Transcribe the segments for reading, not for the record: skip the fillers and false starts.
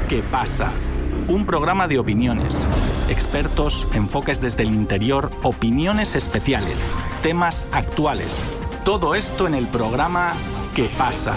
¿Qué pasa? Un programa de opiniones, expertos, enfoques desde el interior, opiniones especiales, temas actuales. Todo esto en el programa ¿Qué pasa?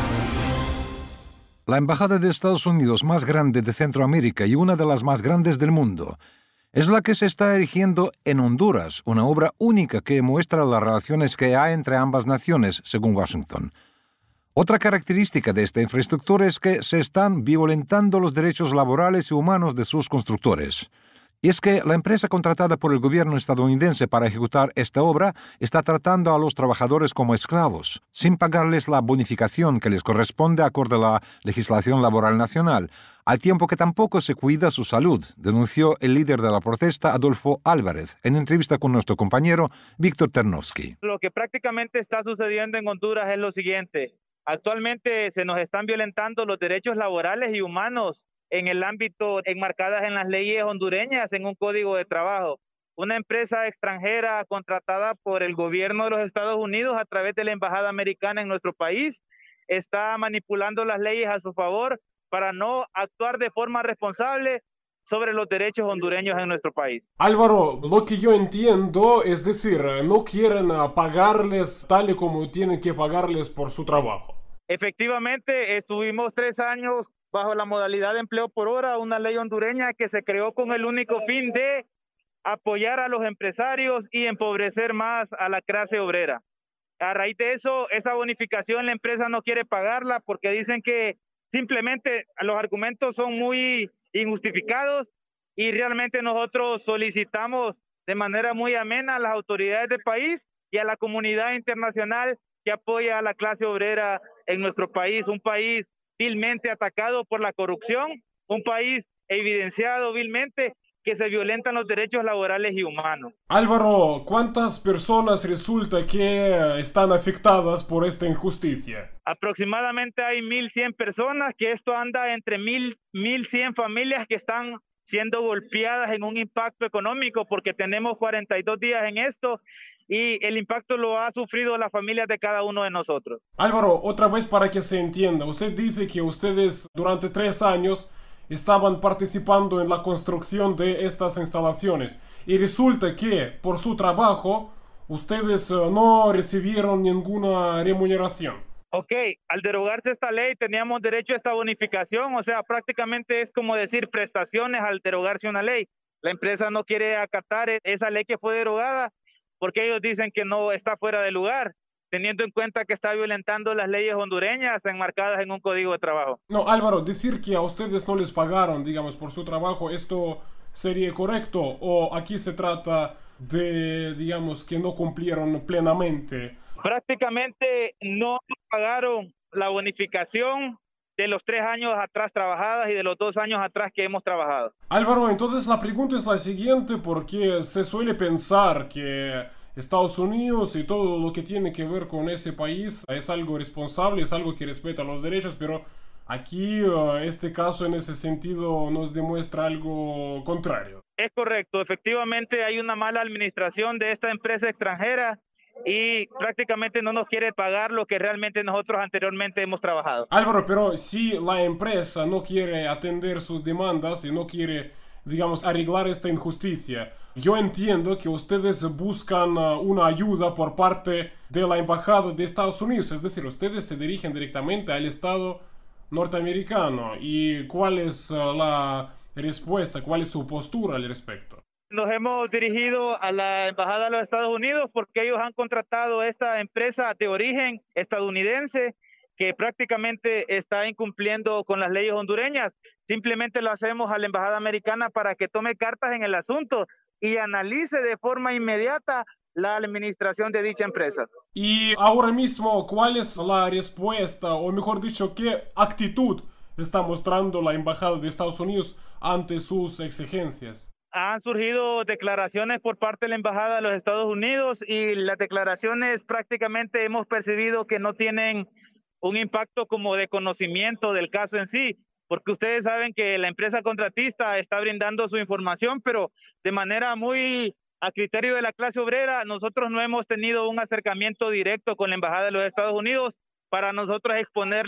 La embajada de Estados Unidos más grande de Centroamérica y una de las más grandes del mundo es la que se está erigiendo en Honduras, una obra única que muestra las relaciones que hay entre ambas naciones, según Washington. Otra característica de esta infraestructura es que se están violentando los derechos laborales y humanos de sus constructores. Y es que la empresa contratada por el gobierno estadounidense para ejecutar esta obra está tratando a los trabajadores como esclavos, sin pagarles la bonificación que les corresponde acorde a la legislación laboral nacional, al tiempo que tampoco se cuida su salud, denunció el líder de la protesta, Adolfo Álvarez, en entrevista con nuestro compañero Víctor Ternovsky. Lo que prácticamente está sucediendo en Honduras es lo siguiente. Actualmente se nos están violentando los derechos laborales y humanos en el ámbito enmarcadas en las leyes hondureñas en un código de trabajo. Una empresa extranjera contratada por el gobierno de los Estados Unidos a través de la embajada americana en nuestro país está manipulando las leyes a su favor para no actuar de forma responsable sobre los derechos hondureños en nuestro país. Álvaro, lo que yo entiendo es decir, no quieren pagarles tal y como tienen que pagarles por su trabajo. Efectivamente, estuvimos 3 años bajo la modalidad de empleo por hora, una ley hondureña que se creó con el único fin de apoyar a los empresarios y empobrecer más a la clase obrera. A raíz de eso, esa bonificación la empresa no quiere pagarla porque dicen que simplemente los argumentos son muy injustificados y realmente nosotros solicitamos de manera muy amena a las autoridades del país y a la comunidad internacional que apoya a la clase obrera en nuestro país, un país vilmente atacado por la corrupción, un país evidenciado vilmente que se violentan los derechos laborales y humanos. Álvaro, ¿cuántas personas resulta que están afectadas por esta injusticia? Aproximadamente hay 1,100 personas, que esto anda entre 1,100 familias que están siendo golpeadas en un impacto económico porque tenemos 42 días en esto y el impacto lo ha sufrido las familias de cada uno de nosotros. Álvaro, otra vez para que se entienda, usted dice que ustedes durante 3 años estaban participando en la construcción de estas instalaciones y resulta que por su trabajo ustedes no recibieron ninguna remuneración. Ok, al derogarse esta ley teníamos derecho a esta bonificación, o sea, prácticamente es como decir prestaciones al derogarse una ley. La empresa no quiere acatar esa ley que fue derogada porque ellos dicen que no está fuera de lugar, teniendo en cuenta que está violentando las leyes hondureñas enmarcadas en un código de trabajo. No, Álvaro, decir que a ustedes no les pagaron, digamos, por su trabajo, ¿esto sería correcto? ¿O aquí se trata de, digamos, que no cumplieron plenamente? Prácticamente no pagaron la bonificación de los 3 años atrás trabajadas y de los 2 años atrás que hemos trabajado. Álvaro, entonces la pregunta es la siguiente, porque se suele pensar que Estados Unidos y todo lo que tiene que ver con ese país es algo responsable, es algo que respeta los derechos, pero aquí este caso en ese sentido nos demuestra algo contrario. Es correcto, efectivamente hay una mala administración de esta empresa extranjera y prácticamente no nos quiere pagar lo que realmente nosotros anteriormente hemos trabajado. Álvaro, pero si la empresa no quiere atender sus demandas y no quiere, digamos, arreglar esta injusticia, yo entiendo que ustedes buscan una ayuda por parte de la embajada de Estados Unidos, es decir, ustedes se dirigen directamente al Estado norteamericano. ¿Y cuál es la respuesta, cuál es su postura al respecto? Nos hemos dirigido a la embajada de los Estados Unidos porque ellos han contratado esta empresa de origen estadounidense que prácticamente está incumpliendo con las leyes hondureñas. Simplemente lo hacemos a la embajada americana para que tome cartas en el asunto y analice de forma inmediata la administración de dicha empresa. Y ahora mismo, ¿cuál es la respuesta, o mejor dicho, qué actitud está mostrando la embajada de Estados Unidos ante sus exigencias? Han surgido declaraciones por parte de la embajada de los Estados Unidos y las declaraciones prácticamente hemos percibido que no tienen un impacto como de conocimiento del caso en sí, porque ustedes saben que la empresa contratista está brindando su información, pero de manera muy a criterio de la clase obrera. Nosotros no hemos tenido un acercamiento directo con la embajada de los Estados Unidos para nosotros exponerle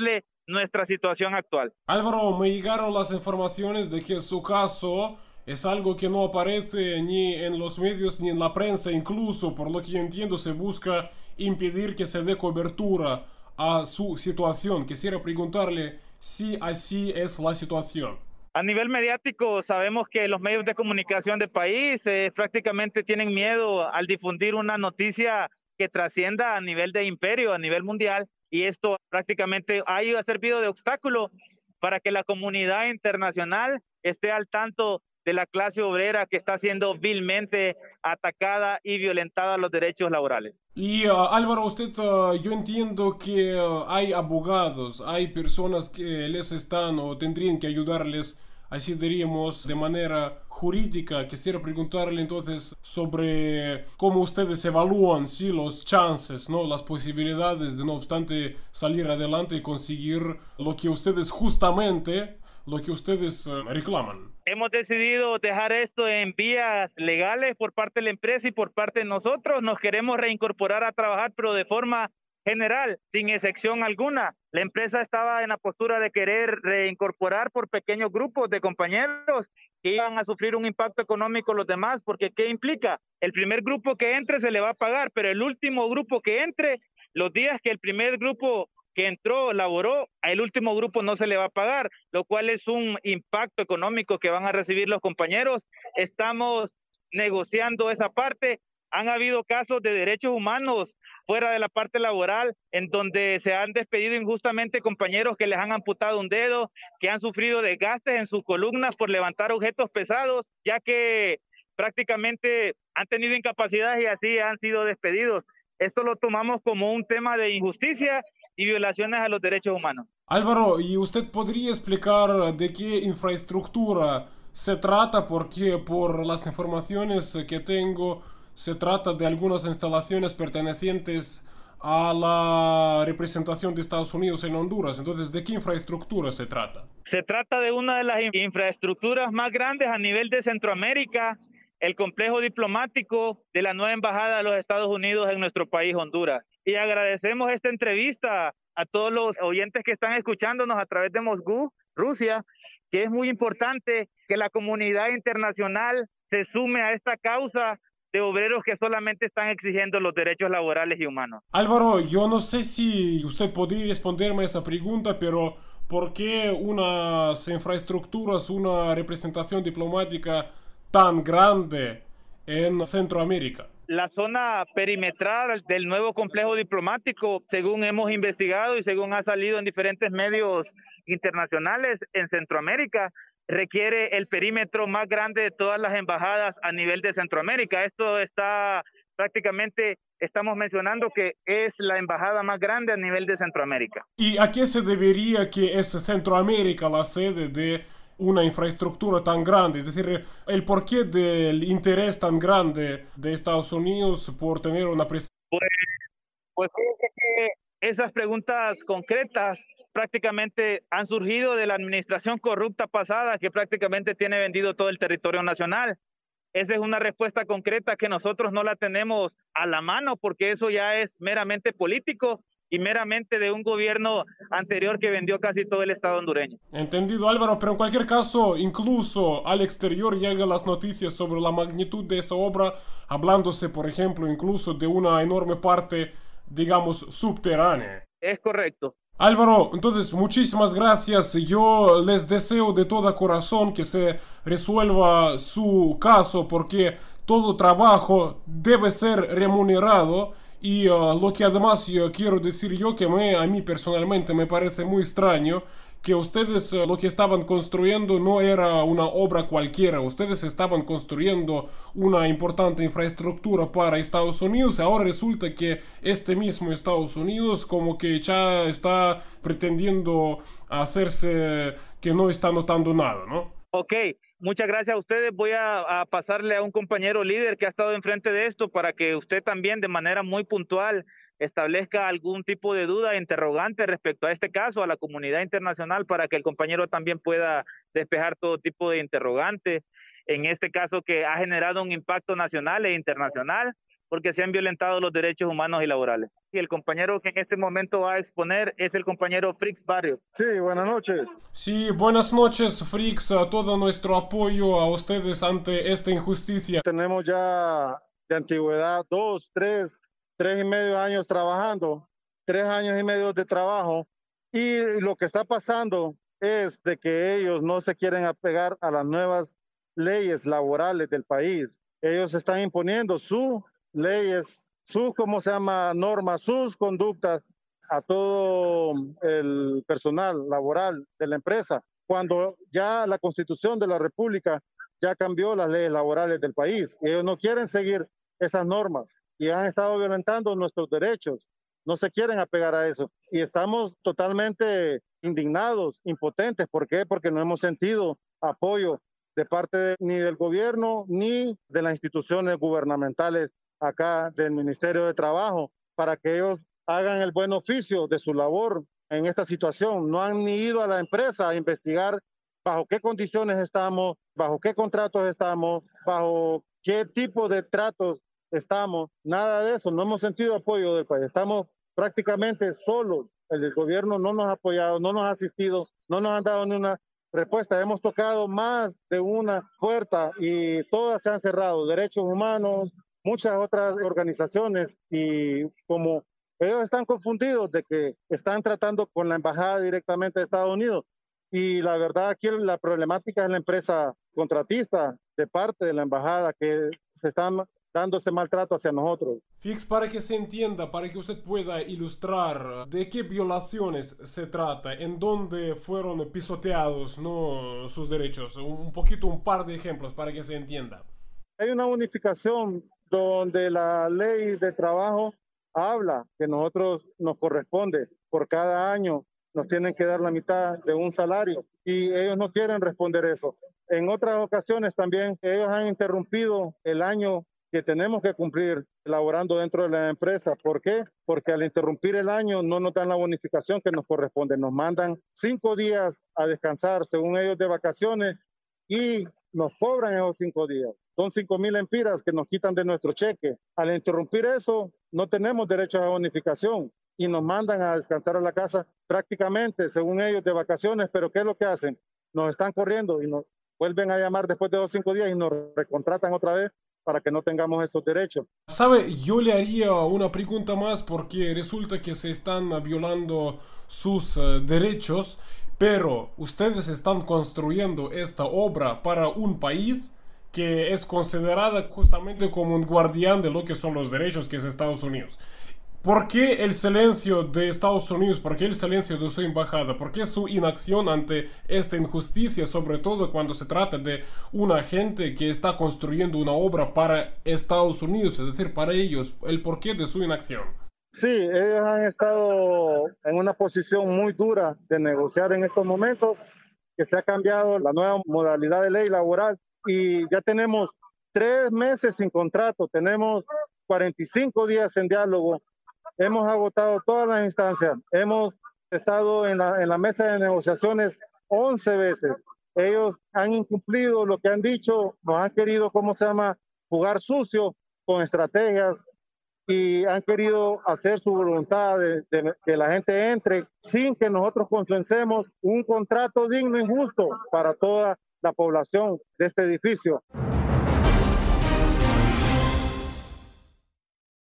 nuestra situación actual. Álvaro, me llegaron las informaciones de que su caso es algo que no aparece ni en los medios ni en la prensa, incluso por lo que yo entiendo se busca impedir que se dé cobertura a su situación. Quisiera preguntarle si así es la situación. A nivel mediático, sabemos que los medios de comunicación del país prácticamente tienen miedo al difundir una noticia que trascienda a nivel de imperio, a nivel mundial, y esto prácticamente ha servido de obstáculo para que la comunidad internacional esté al tanto de la clase obrera que está siendo vilmente atacada y violentada los derechos laborales. Y Álvaro, usted, yo entiendo que hay abogados, hay personas que les están o tendrían que ayudarles, así diríamos, de manera jurídica. Quisiera preguntarle entonces sobre cómo ustedes evalúan, sí, los chances, ¿no? Las posibilidades de no obstante salir adelante y conseguir lo que ustedes justamente, lo que ustedes reclaman. Hemos decidido dejar esto en vías legales por parte de la empresa y por parte de nosotros. Nos queremos reincorporar a trabajar, pero de forma general, sin excepción alguna. La empresa estaba en la postura de querer reincorporar por pequeños grupos de compañeros que iban a sufrir un impacto económico los demás, porque ¿qué implica? El primer grupo que entre se le va a pagar, pero el último grupo que entre, los días que el primer grupo que entró, laboró, el último grupo no se le va a pagar, lo cual es un impacto económico que van a recibir los compañeros. Estamos negociando esa parte. Han habido casos de derechos humanos fuera de la parte laboral, en donde se han despedido injustamente compañeros que les han amputado un dedo, que han sufrido desgastes en sus columnas por levantar objetos pesados, ya que prácticamente han tenido incapacidades y así han sido despedidos. Esto lo tomamos como un tema de injusticia y violaciones a los derechos humanos. Álvaro, ¿y usted podría explicar de qué infraestructura se trata? Porque por las informaciones que tengo, se trata de algunas instalaciones pertenecientes a la representación de Estados Unidos en Honduras. Entonces, ¿de qué infraestructura se trata? Se trata de una de las infraestructuras más grandes a nivel de Centroamérica, el complejo diplomático de la nueva embajada de los Estados Unidos en nuestro país, Honduras. Y agradecemos esta entrevista a todos los oyentes que están escuchándonos a través de Moscú, Rusia, que es muy importante que la comunidad internacional se sume a esta causa de obreros que solamente están exigiendo los derechos laborales y humanos. Álvaro, yo no sé si usted podría responderme a esa pregunta, pero ¿por qué unas infraestructuras, una representación diplomática tan grande en Centroamérica? La zona perimetral del nuevo complejo diplomático, según hemos investigado y según ha salido en diferentes medios internacionales en Centroamérica, requiere el perímetro más grande de todas las embajadas a nivel de Centroamérica. Esto está prácticamente, estamos mencionando que es la embajada más grande a nivel de Centroamérica. ¿Y a qué se debería que es Centroamérica la sede de una infraestructura tan grande? Es decir, el porqué del interés tan grande de Estados Unidos por tener una presencia. Pues fíjate que esas preguntas concretas prácticamente han surgido de la administración corrupta pasada que prácticamente tiene vendido todo el territorio nacional. Esa es una respuesta concreta que nosotros no la tenemos a la mano porque eso ya es meramente político y meramente de un gobierno anterior que vendió casi todo el estado hondureño. Entendido, Álvaro, pero en cualquier caso, incluso al exterior llegan las noticias sobre la magnitud de esa obra, hablándose, por ejemplo, incluso de una enorme parte, digamos, subterránea. Es correcto. Álvaro, entonces muchísimas gracias. Yo les deseo de todo corazón que se resuelva su caso porque todo trabajo debe ser remunerado. Y lo que además yo quiero decir yo que a mí personalmente me parece muy extraño que ustedes lo que estaban construyendo no era una obra cualquiera, ustedes estaban construyendo una importante infraestructura para Estados Unidos, ahora resulta que este mismo Estados Unidos como que ya está pretendiendo hacerse que no está notando nada, ¿no? Ok, muchas gracias a ustedes. Voy a pasarle a un compañero líder que ha estado enfrente de esto para que usted también de manera muy puntual establezca algún tipo de duda, interrogante respecto a este caso, a la comunidad internacional, para que el compañero también pueda despejar todo tipo de interrogante. En este caso que ha generado un impacto nacional e internacional, porque se han violentado los derechos humanos y laborales. Y el compañero que en este momento va a exponer es el compañero Frix Barrios. Sí, buenas noches. Sí, buenas noches, Frix. Todo nuestro apoyo a ustedes ante esta injusticia. Tenemos ya de antigüedad 2, 3 y medio años trabajando, 3 años y medio de trabajo, y lo que está pasando es de que ellos no se quieren apegar a las nuevas leyes laborales del país. Ellos están imponiendo sus leyes, sus, normas, sus conductas a todo el personal laboral de la empresa, cuando ya la Constitución de la República ya cambió las leyes laborales del país. Ellos no quieren seguir esas normas y han estado violentando nuestros derechos. No se quieren apegar a eso. Y estamos totalmente indignados, impotentes. ¿Por qué? Porque no hemos sentido apoyo de parte ni del gobierno ni de las instituciones gubernamentales acá del Ministerio de Trabajo para que ellos hagan el buen oficio de su labor en esta situación. No han ni ido a la empresa a investigar bajo qué condiciones estamos, bajo qué contratos estamos, bajo qué tipo de tratos estamos. Nada de eso. No hemos sentido apoyo del país. Estamos prácticamente solos. El gobierno no nos ha apoyado, no nos ha asistido, no nos han dado ni una respuesta. Hemos tocado más de una puerta y todas se han cerrado. Derechos humanos, muchas otras organizaciones, y como ellos están confundidos de que están tratando con la embajada directamente de Estados Unidos, y la verdad aquí la problemática es la empresa contratista de parte de la embajada que se están dándose maltrato hacia nosotros. Fix, para que se entienda, para que usted pueda ilustrar de qué violaciones se trata, en dónde fueron pisoteados, ¿no?, sus derechos, un par de ejemplos para que se entienda. Hay una unificación donde la ley de trabajo habla que nosotros nos corresponde por cada año, nos tienen que dar la mitad de un salario y ellos no quieren responder eso. En otras ocasiones también ellos han interrumpido el año que tenemos que cumplir laborando dentro de la empresa. ¿Por qué? Porque al interrumpir el año no nos dan la bonificación que nos corresponde. Nos mandan 5 días a descansar, según ellos, de vacaciones, y nos cobran esos 5 días. Son 5,000 empiras que nos quitan de nuestro cheque. Al interrumpir eso, no tenemos derecho a bonificación y nos mandan a descansar a la casa prácticamente, según ellos, de vacaciones. Pero ¿qué es lo que hacen? Nos están corriendo y nos vuelven a llamar después de esos 5 días y nos recontratan otra vez para que no tengamos esos derechos. Sabe, yo le haría una pregunta más porque resulta que se están violando sus derechos, pero ustedes están construyendo esta obra para un país que es considerada justamente como un guardián de lo que son los derechos, que es Estados Unidos. ¿Por qué el silencio de Estados Unidos? ¿Por qué el silencio de su embajada? ¿Por qué su inacción ante esta injusticia, sobre todo cuando se trata de una gente que está construyendo una obra para Estados Unidos, es decir, para ellos? ¿El porqué de su inacción? Sí, ellos han estado en una posición muy dura de negociar en estos momentos, que se ha cambiado la nueva modalidad de ley laboral y ya tenemos 3 meses sin contrato, tenemos 45 días en diálogo. Hemos agotado todas las instancias. Hemos estado en la mesa de negociaciones 11 veces. Ellos han incumplido lo que han dicho, nos han querido, jugar sucio con estrategias y han querido hacer su voluntad de que la gente entre sin que nosotros consensuemos un contrato digno y justo para toda la población de este edificio.